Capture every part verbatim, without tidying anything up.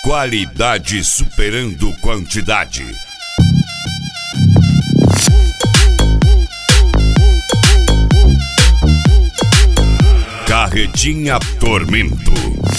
Qualidade superando quantidade. Carretinha Tormento.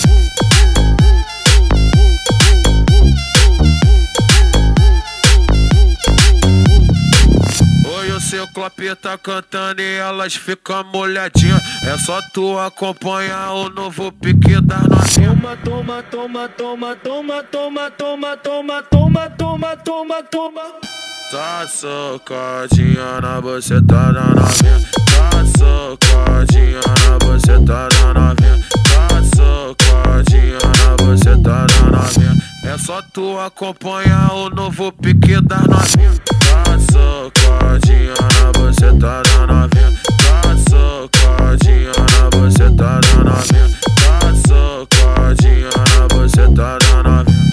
Seu Clopinha tá cantando e elas ficam molhadinhas. É só tu acompanhar o novo pique da novinha. Toma, toma, toma, toma, toma, toma, toma, toma, toma, toma, toma. Tá socadinha na buceta da novinha. Tá socadinha na buceta da novinha. Tá socadinha na buceta da novinha. É só tu acompanhar o novo pique da novinha. Tá socadinha na buceta da novinha. Tá socadinha na buceta da novinha. Tá socadinha na buceta da novinha.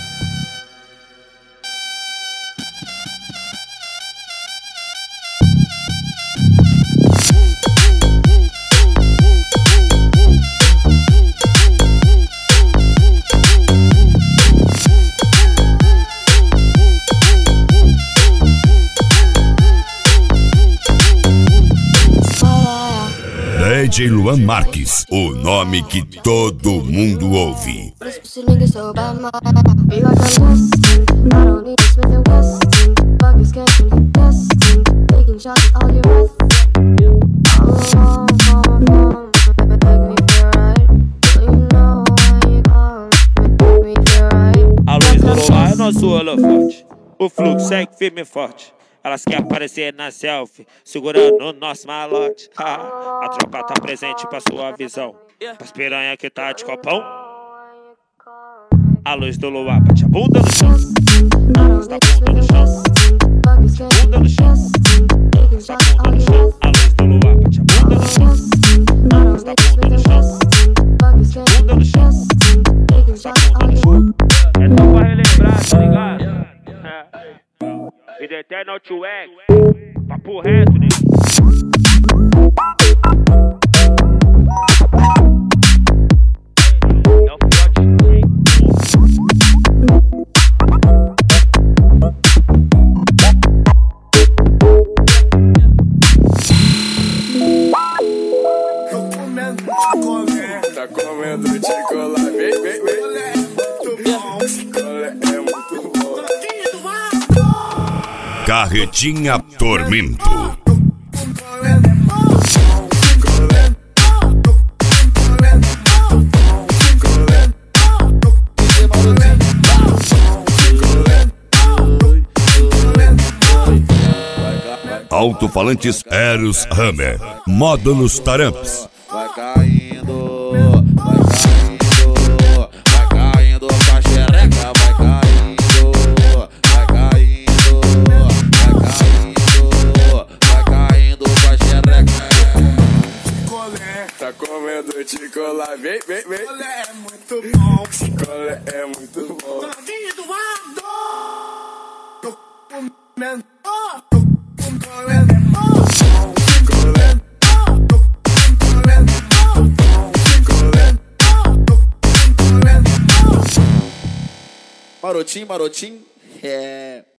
D J Luan Marques, o nome que todo mundo ouve. A luz do luar é nosso holofote. O fluxo segue firme e forte. Elas querem aparecer na selfie, segurando o nosso malote. A tropa tá presente pra sua visão. Pras piranha que tá de copão. A luz do luar bate a bunda no chão. Arrasta a bunda no chão. Bunda no chão. Arrasta a bunda no chão. A luz do luar bate a bunda no chão. Arrasta a bunda no chão. Bunda no chão. Arrasta a bunda no chão. É só pra relembrar, tá ligado? Vida eterna ao tio X, papo reto, né? É o fiote de Tá comendo chocolate, vem, vem, vem. Chocolate é muito bom. Carretinha Tormento. Alto-falantes Eros Hammer. Módulos Taramps. Vai caindo, vai caindo, vai caindo com a xereca, vai caindo, vai caindo, vai caindo, vai caindo com a xereca. Tá comendo chocolate, vem, vem, vem. Chocolate é muito bom. Chocolate é muito bom. Tô comendo, tô comendo. Marotinho, marotinho, é...